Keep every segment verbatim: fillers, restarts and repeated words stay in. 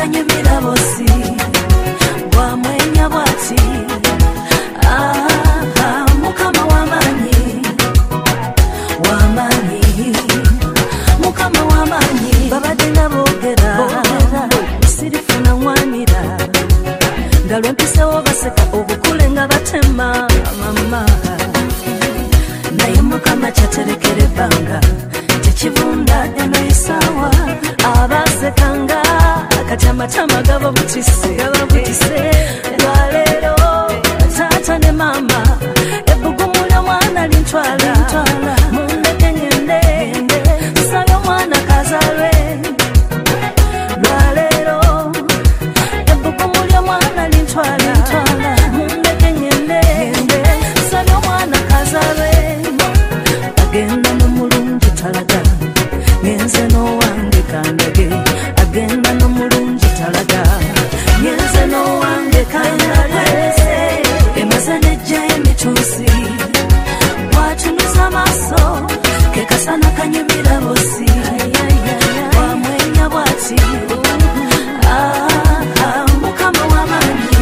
kanyumira bosi wamwenya bwati ah mukama wamanyi wamanyi mukama wamanyi babade nabogera sirifuna nwanira ngalwe mpisewo baseka obukule nga batema mama naye mukama kyaterekere banga tekibunda eno isawa abasekanga akachamatama gabo butise gabo butise lwalero tata ne mama ebugumula mwana lintwala mundeke ngende sayo mwana kazalwe lwalero ebugumula mwana lintwala mundeke ngende sayo mwana kazalwe agenda n'omulungi talaga ngenze n'owange kandage agenda n'omulungi talaga ngenze n'owange kandage emaze nejja emituusi watunuza amaaso kekasana kanyumira bosi wamwenya bwati mukama wamanyi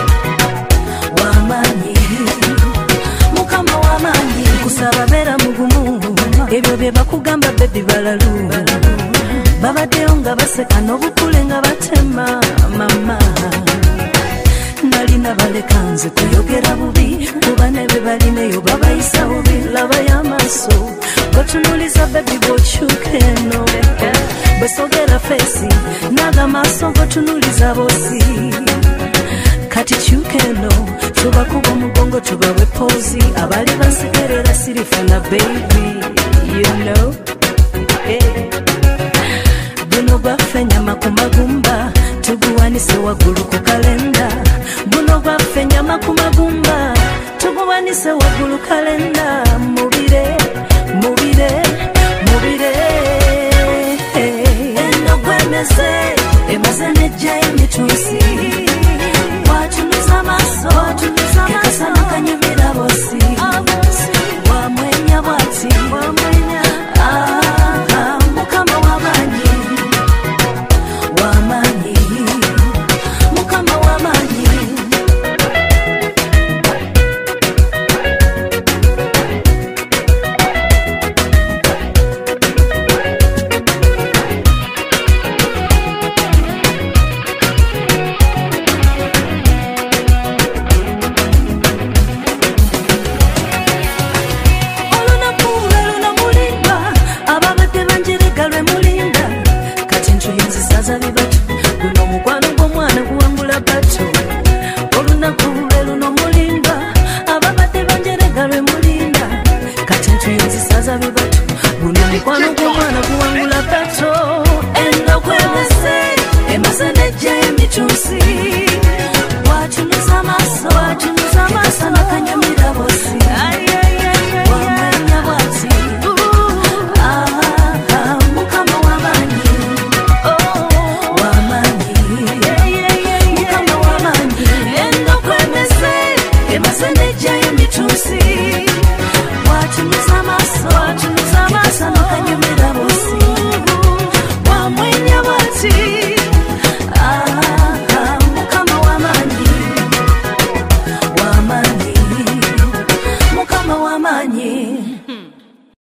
wamanyi mukama wamanyi kusaba beera mugumu ebyo bye bakugamba bebi balalu babaddeyo nga baseka n'obukule nga batema mama nalina baleka nze kuyogera bubi kuba ne be balineyo babayisa bubi laba y'amaaso gotunuliza bebi bw'okyuka eno bwesogera fesi naga maaso gotunuliza bosi kati kyuka eno tubakuba omugongo tubawe pozi abali bansekerera sirifuna baby you know hey. Buno gwaffe nyama ku magumba tuguwanise waggulu ku kalenda buno gwaffe nyama ku magumba tuguwanise waggulu kalenda mubire mubire mubire eno gwemeze emaze nejja emituusi